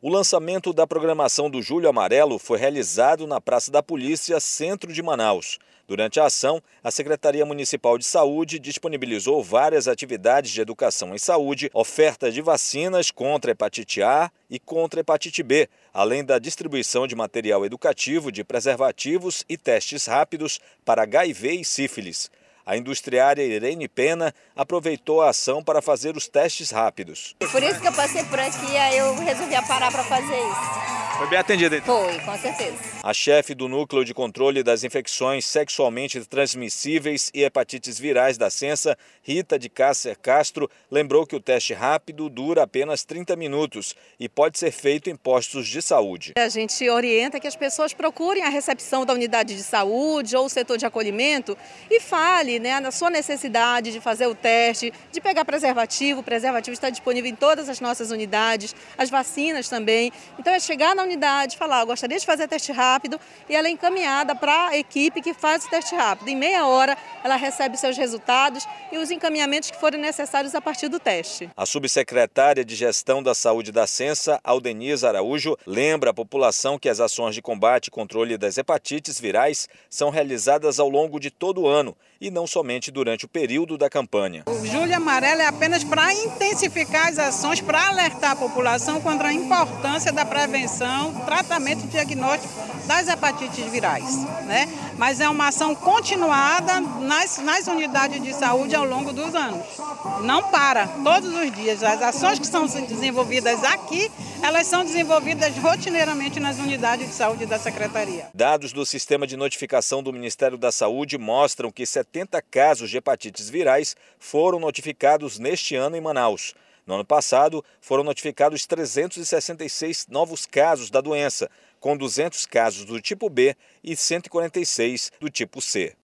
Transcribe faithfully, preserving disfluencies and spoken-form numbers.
O lançamento da programação do Julho Amarelo foi realizado na Praça da Polícia, centro de Manaus. Durante a ação, a Secretaria Municipal de Saúde disponibilizou várias atividades de educação em saúde, oferta de vacinas contra a hepatite A e contra a hepatite B, além da distribuição de material educativo de preservativos e testes rápidos para H I V e sífilis. A industriária Irene Pena aproveitou a ação para fazer os testes rápidos. Por isso que eu passei por aqui, aí eu resolvi parar para fazer isso. Foi bem atendida, então? Foi, com certeza. A chefe do Núcleo de Controle das Infecções Sexualmente Transmissíveis e Hepatites Virais da Censa, Rita de Cássia Castro, lembrou que o teste rápido dura apenas trinta minutos e pode ser feito em postos de saúde. A gente orienta que as pessoas procurem a recepção da unidade de saúde ou o setor de acolhimento e fale, né, na sua necessidade de fazer o teste, de pegar preservativo. O preservativo está disponível em todas as nossas unidades, as vacinas também. Então é chegar na unidade, falar, eu gostaria de fazer teste rápido, e ela é encaminhada para a equipe que faz o teste rápido. Em meia hora ela recebe seus resultados e os encaminhamentos que forem necessários a partir do teste. A subsecretária de Gestão da Saúde da Censa, Aldeniza Araújo, lembra a população que as ações de combate e controle das hepatites virais são realizadas ao longo de todo o ano e não somente durante o período da campanha. O Julho Amarelo é apenas para intensificar as ações, para alertar a população contra a importância da prevenção, tratamento e diagnóstico das hepatites virais, né? Mas é uma ação continuada nas, nas unidades de saúde ao longo dos anos. Não para, todos os dias. As ações que são desenvolvidas aqui, elas são desenvolvidas rotineiramente nas unidades de saúde da Secretaria. Dados do Sistema de Notificação do Ministério da Saúde mostram que setenta casos de hepatites virais foram notificados neste ano em Manaus. No ano passado, foram notificados trezentos e sessenta e seis novos casos da doença, com duzentos casos do tipo B e cento e quarenta e seis do tipo C.